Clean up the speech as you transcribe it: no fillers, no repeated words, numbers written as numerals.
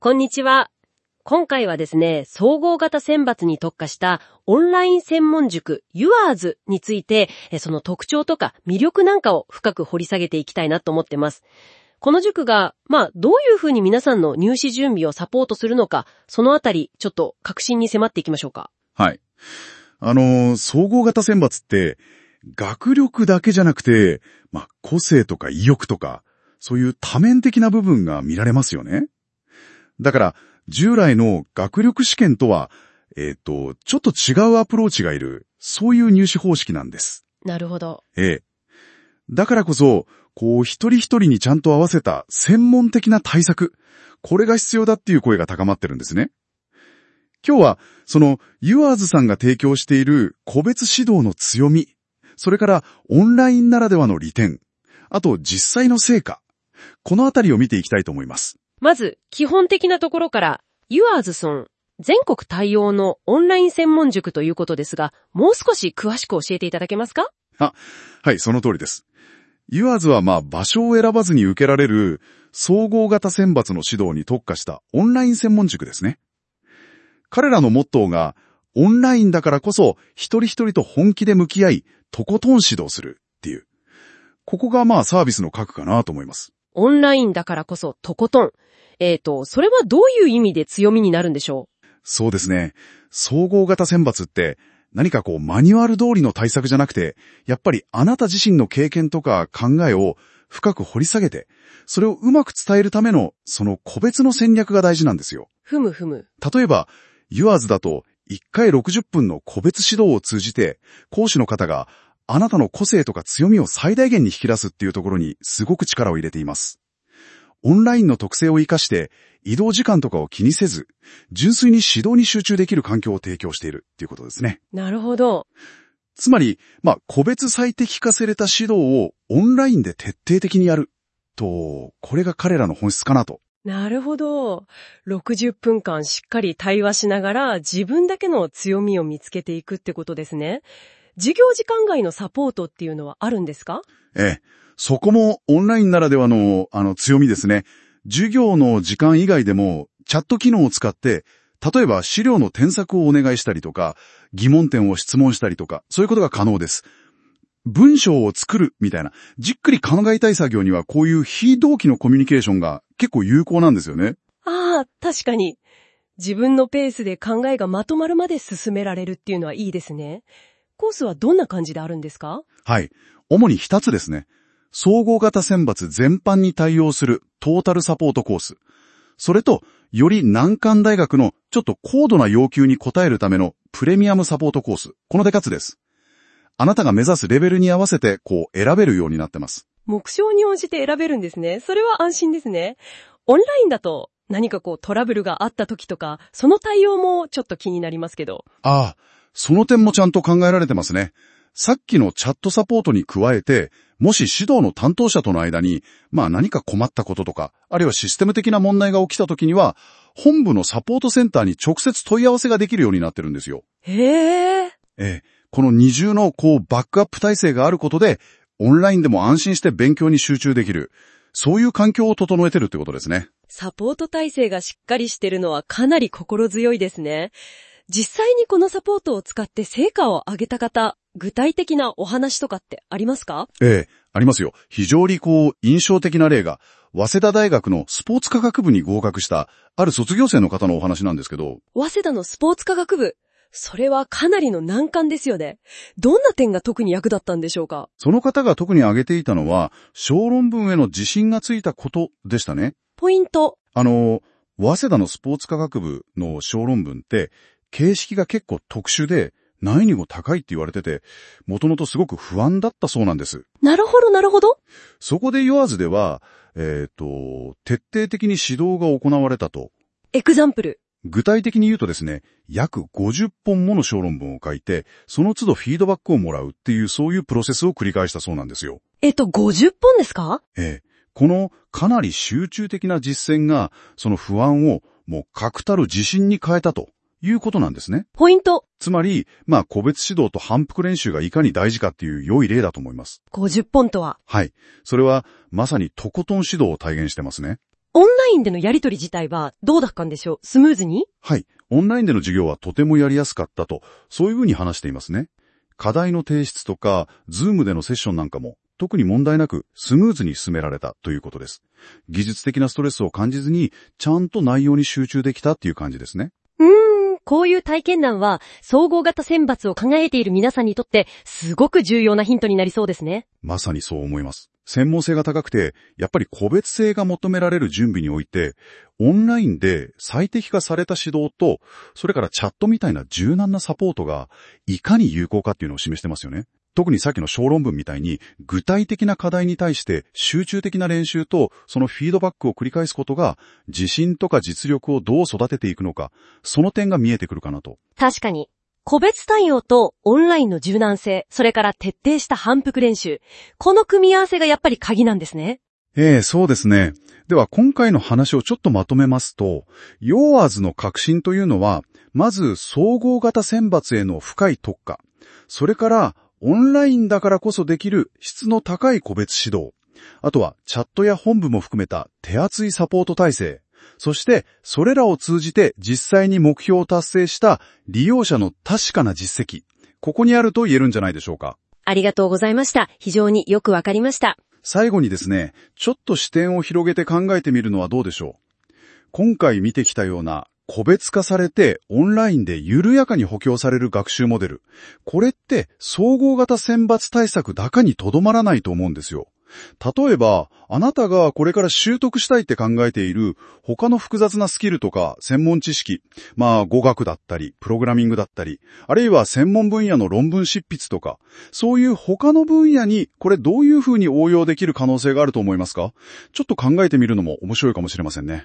こんにちは。今回はですね、総合型選抜に特化したオンライン専門塾 Yours について、その特徴とか魅力なんかを深く掘り下げていきたいなと思ってます。この塾が、どういうふうに皆さんの入試準備をサポートするのか、そのあたり、ちょっと確信に迫っていきましょうか。 はい。総合型選抜って、学力だけじゃなくて、個性とか意欲とか、そういう多面的な部分が見られますよね。だから、従来の学力試験とは、ちょっと違うアプローチがいる、そういう入試方式なんです。 なるほど。 だからこそ、一人一人にちゃんと合わせた専門的な対策、これが必要だっていう声が高まってるんですね。今日は、その、Yoursさんが提供している個別指導の強み、それからオンラインならではの利点、あと実際の成果、このあたりを見ていきたいと思います。 まず、基本的なところから、Yoursさん、全国対応のオンライン専門塾ということですが、もう少し詳しく教えていただけますか？ はい、その通りです。Yoursは場所を選ばずに受けられる総合型選抜の指導に特化したオンライン専門塾ですね。彼らのモットーが、オンラインだからこそ一人一人と本気で向き合い、とことん指導するっていう。ここがサービスの核かなと思います。 オンラインだからこそとことん。それはどういう意味で強みになるんでしょう？ そうですね。総合型選抜って何かマニュアル通りの対策じゃなくて、やっぱりあなた自身の経験とか考えを深く掘り下げて、それをうまく伝えるためのその個別の戦略が大事なんですよ。 ふむふむ。 例えば、Yoursだと1回60分の個別指導を通じて、講師の方があなたの個性とか強みを最大限に引き出すっていうところにすごく力を入れています。オンラインの特性を活かして移動時間とかを気にせず、純粋に指導に集中できる環境を提供しているっていうことですね。 なるほど。 つまり、個別最適化された指導をオンラインで徹底的にやると、これが彼らの本質かなと。 なるほど。60分間しっかり対話しながら自分だけの強みを見つけていくってことですね。授業時間外のサポートっていうのはあるんですか？ そこもオンラインならではの強みですね。授業の時間以外でもチャット機能を使って、例えば資料の添削をお願いしたりとか、疑問点を質問したりとか、そういうことが可能です。文章を作るみたいな、じっくり考えたい作業にはこういう非同期のコミュニケーションが結構有効なんですよね。 ああ、確かに。自分のペースで考えがまとまるまで進められるっていうのはいいですね。コースはどんな感じであるんですか？ はい。主に2つですね。総合型選抜全般に対応するトータルサポートコース。それと、より難関大学のちょっと高度な要求に応えるためのプレミアムサポートコース。この2つです。あなたが目指すレベルに合わせて選べるようになってます。 目標に応じて選べるんですね。それは安心ですね。オンラインだと何かトラブルがあった時とか、その対応もちょっと気になりますけど。 その点もちゃんと考えられてますね。さっきのチャットサポートに加えて、もし指導の担当者との間に、何か困ったこととか、あるいはシステム的な問題が起きた時には、本部のサポートセンターに直接問い合わせができるようになってるんですよ。 へー。 この二重のバックアップ体制があることで、オンラインでも安心して勉強に集中できる。そういう環境を整えてるってことですね。 サポート体制がしっかりしてるのはかなり心強いですね。実際にこのサポートを使って成果を上げた方、具体的なお話とかってありますか？ ありますよ。非常に印象的な例が、早稲田大学のスポーツ科学部に合格した、ある卒業生の方のお話なんですけど。 早稲田のスポーツ科学部。それはかなりの難関ですよね。どんな点が特に役立ったんでしょうか？ その方が特に挙げていたのは、小論文への自信がついたことでしたね。 ポイント。 早稲田のスポーツ科学部の小論文って、形式が結構特殊で、難易度高いって言われてて、もともとすごく不安だったそうなんです。 なるほど、なるほど。 そこでYoursでは、徹底的に指導が行われたと。 エグザンプル。 具体的に言うとですね、約50本もの小論文を書いて、その都度フィードバックをもらうっていう、そういうプロセスを繰り返したそうなんですよ。 50本ですか？ このかなり集中的な実践が、その不安をもう確たる自信に変えたということなんですね。 ポイント。 つまり、個別指導と反復練習がいかに大事かっていう良い例だと思います。 50本とは？ はい。それは、まさにとことん指導を体現してますね。 オンラインでのやり取り自体はどうだったんでしょう？スムーズに？ はい。オンラインでの授業はとてもやりやすかったと、そういうふうに話していますね。課題の提出とか、ズームでのセッションなんかも、特に問題なくスムーズに進められたということです。技術的なストレスを感じずに、ちゃんと内容に集中できたっていう感じですね。 こういう体験談は、総合型選抜を考えている皆さんにとって、すごく重要なヒントになりそうですね。 まさにそう思います。専門性が高くて、やっぱり個別性が求められる準備において、オンラインで最適化された指導と、それからチャットみたいな柔軟なサポートが、いかに有効かっていうのを示してますよね。特にさっきの小論文みたいに、具体的な課題に対して集中的な練習と、そのフィードバックを繰り返すことが、自信とか実力をどう育てていくのか、その点が見えてくるかなと。 確かに。個別対応とオンラインの柔軟性、それから徹底した反復練習。この組み合わせがやっぱり鍵なんですね。 そうですね。では今回の話をちょっとまとめますと、YOASの革新というのは、まず総合型選抜への深い特化、それからオンラインだからこそできる質の高い個別指導、あとはチャットや本部も含めた手厚いサポート体制、そしてそれらを通じて実際に目標を達成した利用者の確かな実績、ここにあると言えるんじゃないでしょうか。 ありがとうございました。非常によくわかりました。 最後にですね、ちょっと視点を広げて考えてみるのはどうでしょう。今回見てきたような個別化されてオンラインで緩やかに補強される学習モデル。これって総合型選抜対策だけにとどまらないと思うんですよ。例えば、あなたがこれから習得したいって考えている他の複雑なスキルとか専門知識、語学だったり、プログラミングだったり、あるいは専門分野の論文執筆とか、そういう他の分野にこれどういうふうに応用できる可能性があると思いますか？ちょっと考えてみるのも面白いかもしれませんね。